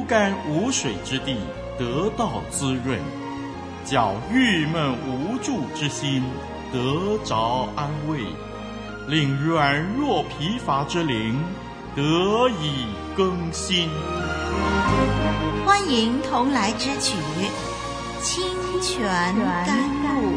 干无水之地得到滋润，叫郁闷无助之心得着安慰，令软弱疲乏之灵得以更新。 欢迎同来之曲《清泉甘露》。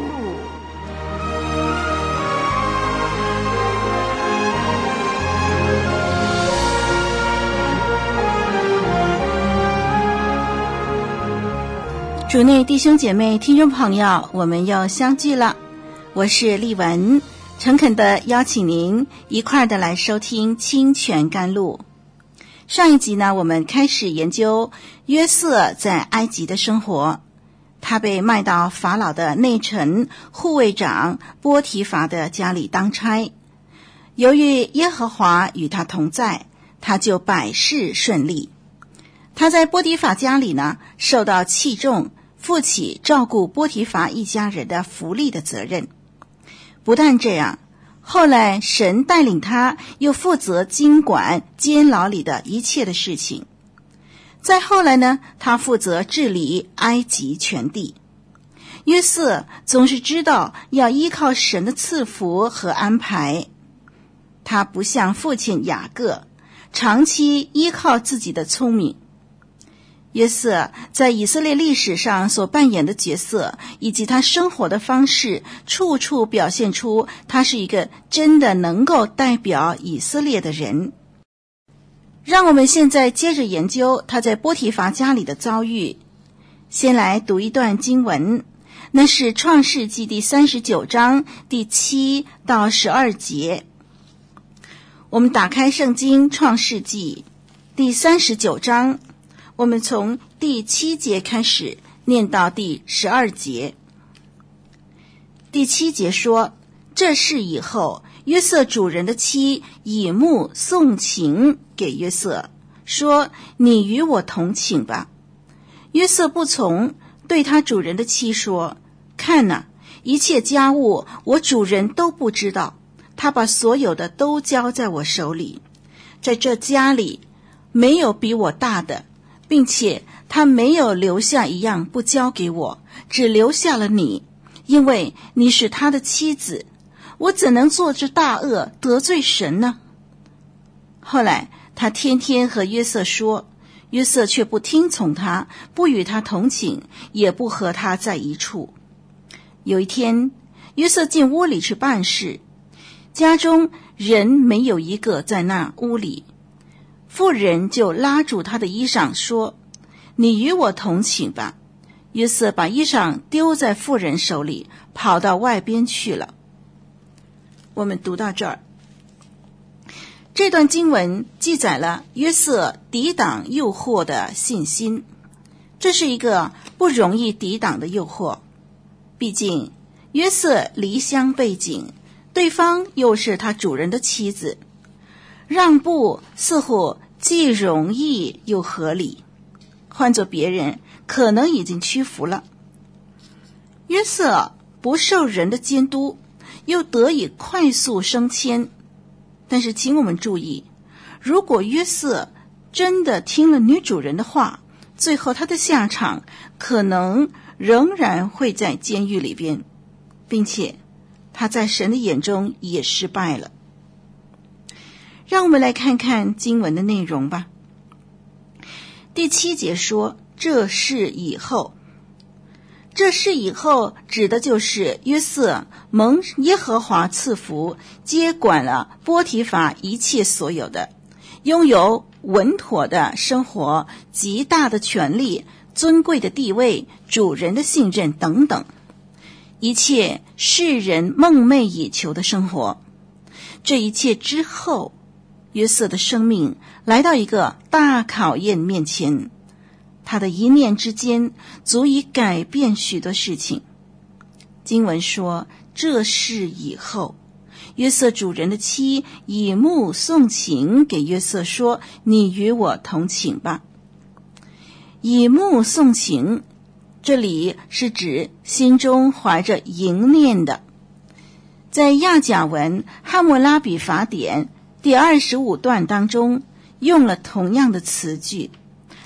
主内弟兄姐妹听众朋友，我们又相聚了，我是丽文，诚恳地邀请您一块的来收听清泉甘露。上一集呢，我们开始研究约瑟在埃及的生活，他被卖到法老的内臣护卫长波提乏的家里当差，由于耶和华与他同在，他就百事顺利。他在波提乏家里呢，受到器重，负起照顾波提乏一家人的福利的责任。不但这样，后来神带领他又负责经管监牢里的一切的事情。再后来呢，他负责治理埃及全地。约瑟总是知道要依靠神的赐福和安排，他不像父亲雅各，长期依靠自己的聪明。约瑟在以色列历史上所扮演的角色，以及他生活的方式，处处表现出他是一个真的能够代表以色列的人。让我们现在接着研究他在波提乏家里的遭遇。先来读一段经文，那是创世纪第39章第7到12节。我们打开圣经创世纪第39章，我们从第7节开始念到第12节。第7节说，这事以后，约瑟主人的妻以目送情给约瑟，说：你与我同寝吧。约瑟不从，对他主人的妻说：看哪，一切家务我主人都不知道，他把所有的都交在我手里，在这家里没有比我大的，并且他没有留下一样不交给我，只留下了你，因为你是他的妻子，我怎能做这大恶得罪神呢？后来他天天和约瑟说，约瑟却不听从他，不与他同寝，也不和他在一处。有一天，约瑟进屋里去办事，家中人没有一个在那屋里，妇人就拉住他的衣裳说：你与我同寝吧。约瑟把衣裳丢在妇人手里，跑到外边去了。我们读到这儿，这段经文记载了约瑟抵挡诱惑的信心。这是一个不容易抵挡的诱惑，毕竟约瑟离乡背井，对方又是他主人的妻子，让步似乎既容易又合理，换做别人可能已经屈服了。约瑟不受人的监督，又得以快速升迁。但是请我们注意，如果约瑟真的听了女主人的话，最后他的下场可能仍然会在监狱里边，并且他在神的眼中也失败了。让我们来看看经文的内容吧。第7节说，这事以后。这事以后指的就是约瑟蒙耶和华赐福，接管了波提乏一切所有的，拥有稳妥的生活，极大的权力，尊贵的地位，主人的信任等等，一切世人梦寐以求的生活。这一切之后，约瑟的生命来到一个大考验面前，他的一念之间足以改变许多事情。经文说，这事以后，约瑟主人的妻以目送情给约瑟说：你与我同寝吧。以目送情，这里是指心中怀着淫念的。在亚甲文哈默拉比法典第25段当中用了同样的词句，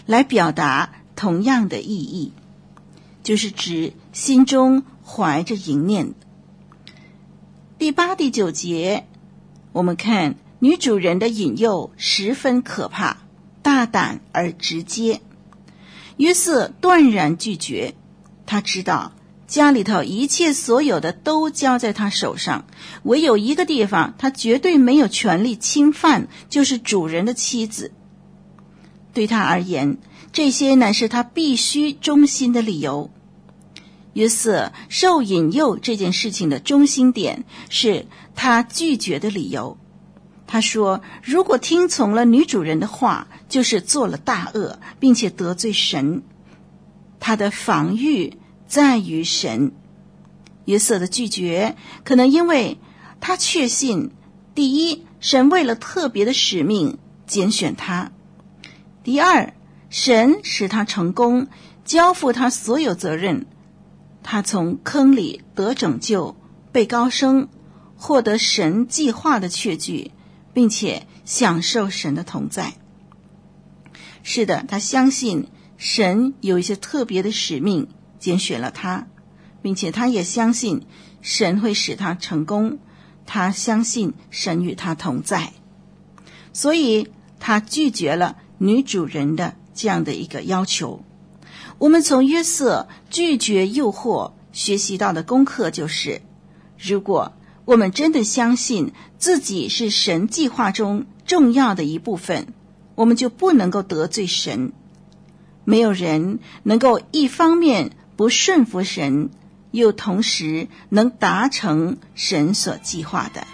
来表达同样的意义，就是指心中怀着淫念。第8、第9节，我们看女主人的引诱十分可怕，大胆而直接。约瑟断然拒绝，他知道家里头一切所有的都交在他手上，唯有一个地方他绝对没有权利侵犯，就是主人的妻子。对他而言，这些乃是他必须忠心的理由。约瑟受引诱这件事情的中心点是他拒绝的理由。他说，如果听从了女主人的话，就是做了大恶，并且得罪神。他的防御在于神。约瑟的拒绝可能因为他确信，第一，神为了特别的使命拣选他；第二，神使他成功，交付他所有责任，他从坑里得拯救，被高升，获得神计划的确据，并且享受神的同在。是的，他相信神有一些特别的使命拣选了他，并且他也相信神会使他成功，他相信神与他同在，所以他拒绝了女主人的这样的一个要求。我们从约瑟拒绝诱惑学习到的功课就是，如果我们真的相信自己是神计划中重要的一部分，我们就不能够得罪神。没有人能够一方面不顺服神，又同时能达成神所计划的。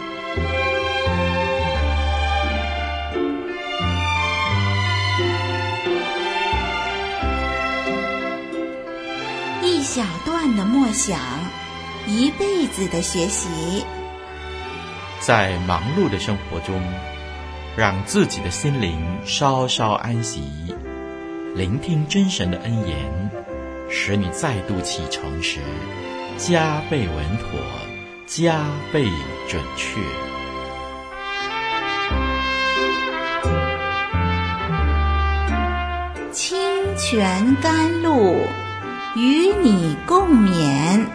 一小段的默想，一辈子的学习。 在忙碌的生活中，让自己的心灵稍稍安息，聆听真神的恩言，使你再度启程时加倍稳妥，加倍准确。 清泉甘露，与你共勉。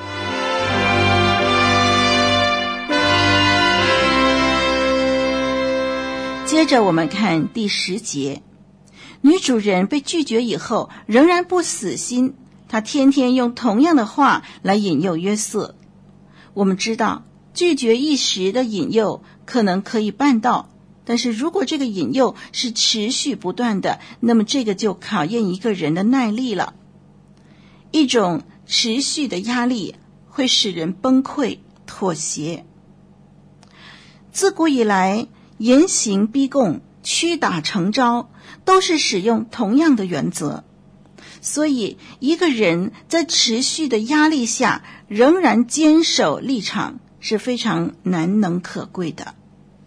接着我们看第10节，女主人被拒绝以后仍然不死心，她天天用同样的话来引诱约瑟。我们知道拒绝一时的引诱可能可以办到，但是如果这个引诱是持续不断的，那么这个就考验一个人的耐力了。一种持续的压力会使人崩溃妥协。自古以来，严刑逼供、屈打成招都是使用同样的原则，所以一个人在持续的压力下仍然坚守立场是非常难能可贵的。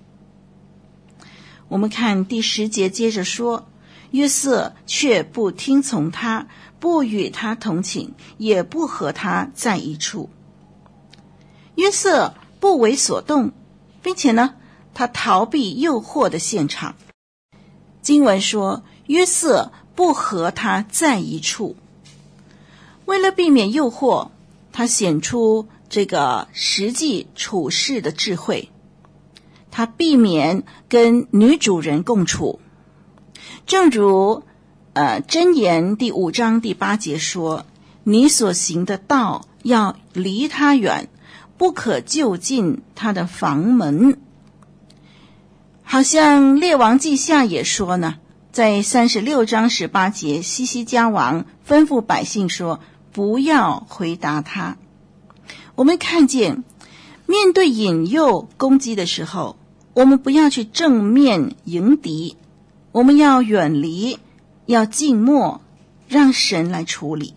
我们看第10节接着说，约瑟却不听从他，不与他同寝，也不和他在一处。约瑟不为所动，并且呢，他逃避诱惑的现场。经文说，约瑟不和他在一处。为了避免诱惑，他显出这个实际处事的智慧，他避免跟女主人共处。正如箴言第5章第8节说，你所行的道要离他远，不可就近他的房门。好像列王记下也说呢，在36章18节，西西家王吩咐百姓说，不要回答他。我们看见面对引诱攻击的时候，我们不要去正面迎敌，我们要远离，要静默，让神来处理。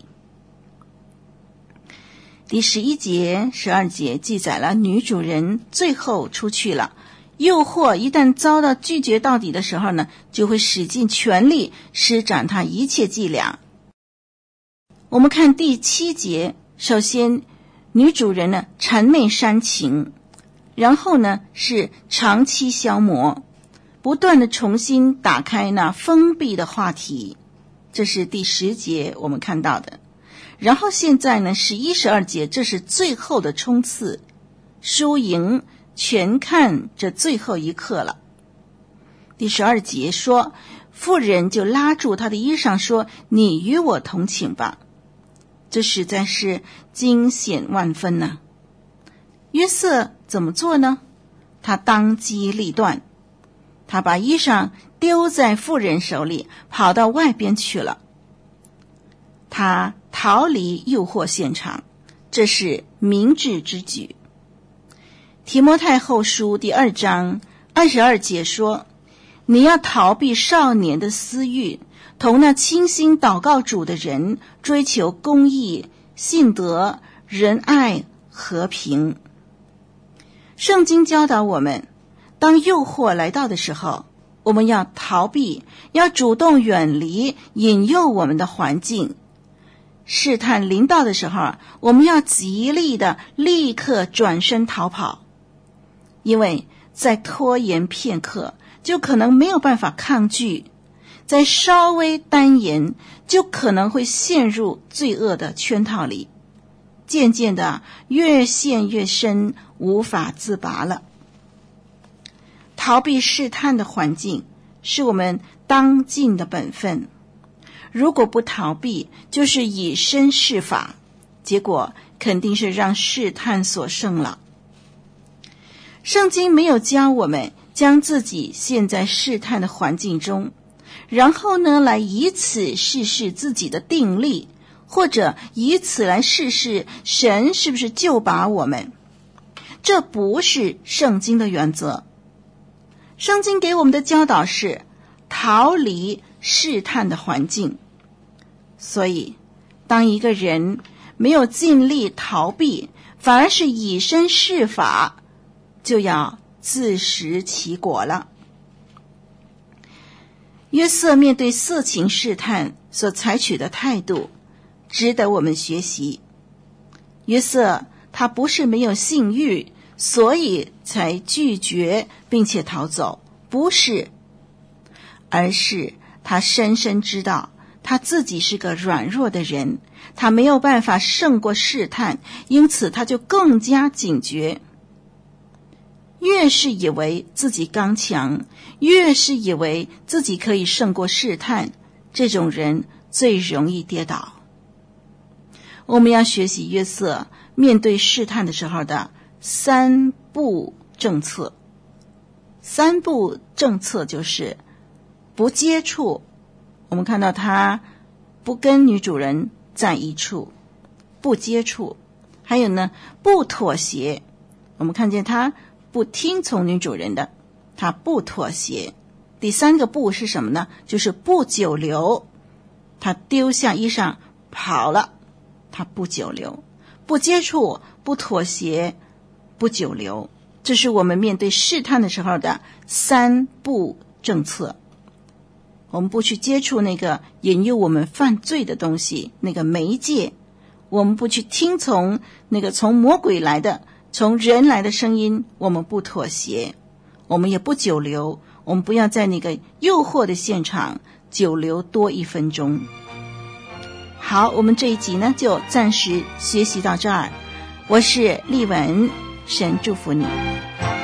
第11节、12节记载了女主人最后出去了，诱惑一旦遭到拒绝到底的时候呢，就会使尽全力施展他一切伎俩。我们看第7节，首先女主人呢谄媚煽情，然后呢是长期消磨，不断的重新打开那封闭的话题。 这是第10节我们看到的。然后现在呢11、12节，这是最后的冲刺，输赢全看这最后一刻了。第12节说，妇人就拉住他的衣裳说，你与我同寝吧。这实在是惊险万分呢。约瑟怎么做呢？他当机立断，他把衣裳丢在妇人手里，跑到外边去了。他逃离诱惑现场，这是明智之举。提摩太后书第2章22节说，你要逃避少年的私欲，同那倾心祷告主的人追求公义、信德、仁爱、和平。圣经教导我们，当诱惑来到的时候，我们要逃避，要主动远离引诱我们的环境。试探临到的时候，我们要极力的立刻转身逃跑，因为再拖延片刻就可能没有办法抗拒，再稍微耽延就可能会陷入罪恶的圈套里，渐渐的越陷越深，无法自拔了。逃避试探的环境是我们当尽的本分，如果不逃避，就是以身试法，结果肯定是让试探所胜了。圣经没有教我们将自己陷在试探的环境中，然后呢来以此试试自己的定力，或者以此来试试神是不是救拔我们。这不是圣经的原则。圣经给我们的教导是逃离试探的环境。所以当一个人没有尽力逃避，反而是以身试法，就要自食其果了。约瑟面对色情试探所采取的态度值得我们学习。约瑟他不是没有性欲，所以才拒绝并且逃走，不是，而是他深深知道他自己是个软弱的人，他没有办法胜过试探，因此他就更加警觉。越是以为自己刚强，越是以为自己可以胜过试探，这种人最容易跌倒。我们要学习约瑟面对试探的时候的3不政策。3不政策就是不接触，我们看到他不跟女主人在一处，不接触。还有呢，不妥协，我们看见他不听从女主人的，他不妥协。第3个不是什么呢？就是不久留，他丢下衣裳跑了，他不久留。不接触，不妥协，不久留，这是我们面对试探的时候的3不政策。我们不去接触那个引诱我们犯罪的东西，那个媒介，我们不去听从那个从魔鬼来的、从人来的声音，我们不妥协，我们也不久留，我们不要在那个诱惑的现场久留多1分钟。好，我们这一集呢就暂时学习到这儿。我是丽文，神祝福你。